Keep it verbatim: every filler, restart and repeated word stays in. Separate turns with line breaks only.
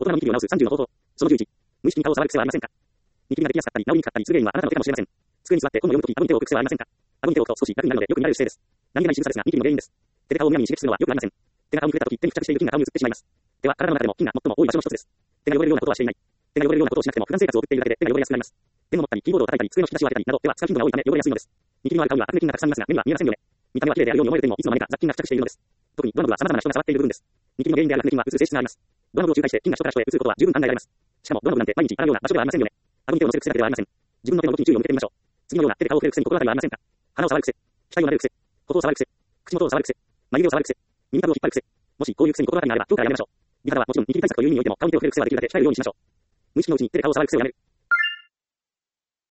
大人のニキビを治すさんじゅうの方法。そのじゅういち。無意識に顔を触る癖はありませんか？ニキビができやすかったり、治りにくかったりする原因はあなたの手かもしれません。机に座って本を読むとき、顎に手を置く癖はありませんか？顎に手を置くと少し楽になるのでよく見られる姿勢です。何気ない仕草ですが、ニキビの原因です。手で顔をむやみに刺激するのは良くありません。手が顔に触れたとき、手に付着している菌が顔に移ってしまいます。手は体の中でも菌が最も多い場所の一つです。手が汚れるようなことはしていない。手が汚れるようなことをしなくても普段生活を送っているだけで手が汚れやすくなります。ペンを持ったり、キーボードを叩いたり、机の引き出しを開けたりなど、手は使う頻度が多いため汚れやすいのです。ニキビのある顔にはアクネ菌がたくさんいますが、目には見えませんよね。見た目は綺麗であるように思える手にもいつの間にか雑菌が付着しているのです。特にドアノブは様々な人が触っている部分です。ニキビの原因であるアクネ菌は移る性質があります。ドアノブを仲介して菌が人から人へ移ることは十分考えられます。しかもドアノブなんて毎日洗うような場所ではありませんよね。顎に手を乗せる癖だけではありません。自分の手の動きに注意を向けてみましょう。次のような手で顔を触れる癖に心当たりはありませんか？鼻を触る癖、額を撫でる癖、頬を触る癖、口元を触る癖、眉毛を触る癖、耳たぶを引っ張る癖。もしこういう癖に心当たりがあれば今日からやめましょう。美肌はもちろんニキビ対策という意味においても顔に手を触れる癖はできるだけ控えるようにしましょう。無意識のうちに手で顔を触る癖をやめる。